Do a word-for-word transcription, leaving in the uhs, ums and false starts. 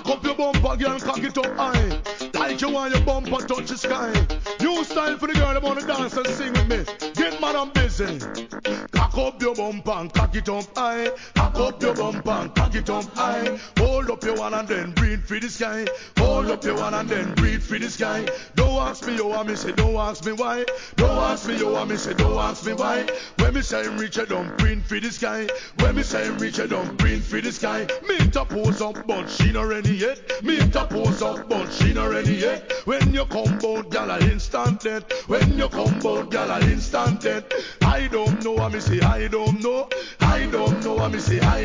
Cock up your bumper, girl, cock it up high. Like you want your bumper touch the sky. New style for the girl that wanna dance and sing with me. Get mad and busy. Cock up your bumper and cock it up high. Cock up your bumper and cock it up high. Hold up your one and then breathe for the sky. Hold up your one and then breathe for the sky. Don't ask me how I me say, don't ask me why. Don't ask me how I me say, don't ask me why. When me say reach I don't breathe for the sky. When me say reach I don't breathe for the sky. Me to pose up but she not ready yet. Me to pose up but she not ready yet. When you come bout gal I instant dead. When you come bout gal I instant dead. I don't know I me say I don't know. I don't know I me say I